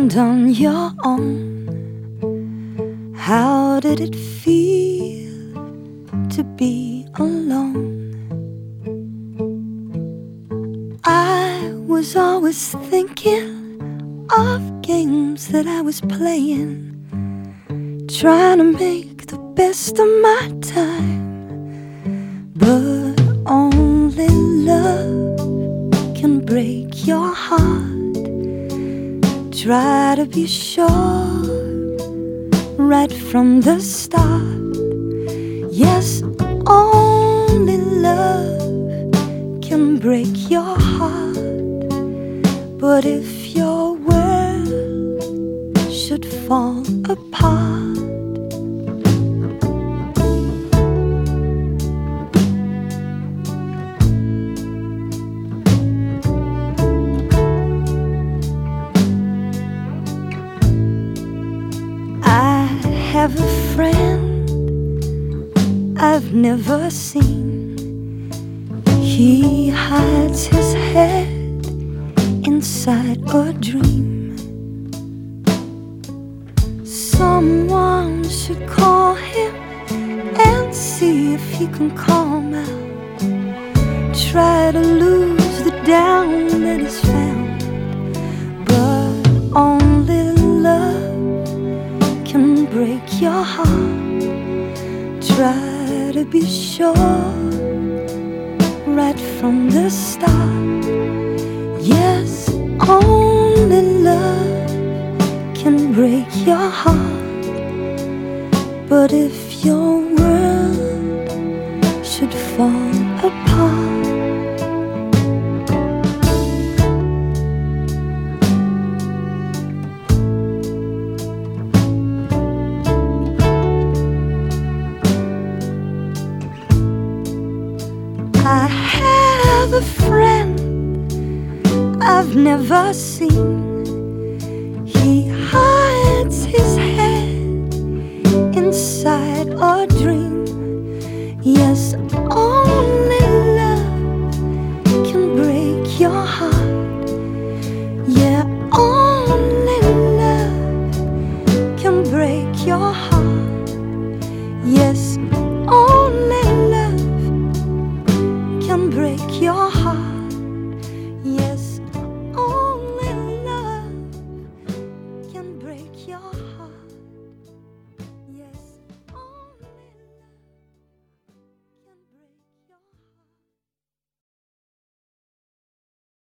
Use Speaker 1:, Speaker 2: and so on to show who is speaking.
Speaker 1: and on your own. How did it feel to be alone? I was always thinking of games that I was playing, trying to make the best of my time. But only love can break your heart. Try to be sure right from the start. Yes, only love can break your heart. But if your world should fall apart, I have a friend I've never seen. He hides his head inside a dream. Someone should call him and see if he can calm out. Try to lose the down that is found. But only love can break your heart. Try to be sure right from the start. Yes, only love can break your heart. But if your world should fall apart, I have a friend I've never seen. He hides his head inside a dream. Yes, only love can break your heart. Yeah, only love can break your heart. Yes, only love can break your heart. Yes, only love can break your heart.